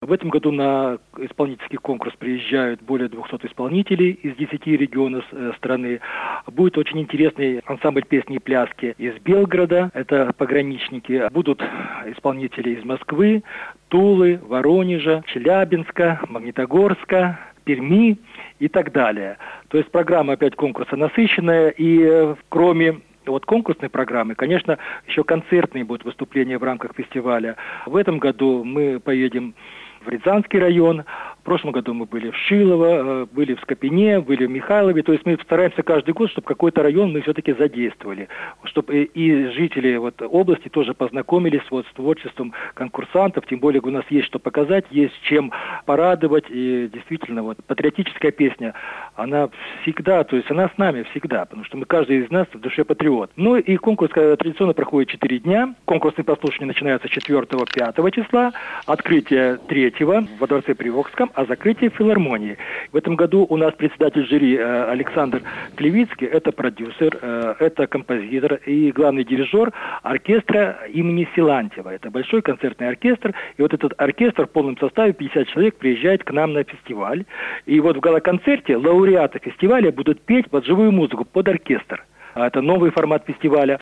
В этом году на исполнительский конкурс приезжают более 200 исполнителей из 10 регионов страны. Будет очень интересный ансамбль песни и пляски из Белгорода, это пограничники. Будут исполнители из Москвы, Тулы, Воронежа, Челябинска, Магнитогорска, Перми и так далее. То есть программа опять конкурса насыщенная, и кроме конкурсной программы, конечно, еще концертные будут выступления в рамках фестиваля. В этом году мы поедем в Рязанский район. В прошлом году мы были в Шилово, были в Скопине, были в Михайлове. То есть мы стараемся каждый год, чтобы какой-то район мы все-таки задействовали. Чтобы и жители области тоже познакомились с творчеством конкурсантов. Тем более у нас есть что показать, есть чем порадовать. И действительно, патриотическая песня, она всегда, то есть она с нами всегда. Потому что каждый из нас в душе патриот. Ну и конкурс традиционно проходит 4 дня. Конкурсные прослушивания начинаются 4-5 числа. Открытие 3 во Дворце Приокском, а закрытие в филармонии. В этом году у нас председатель жюри Александр Клевицкий, это продюсер, это композитор и главный дирижер оркестра имени Силантьева. Это большой концертный оркестр. И этот оркестр в полном составе, 50 человек, приезжает к нам на фестиваль. И в гала-концерте лауреаты фестиваля будут петь под живую музыку, под оркестр. Это новый формат фестиваля.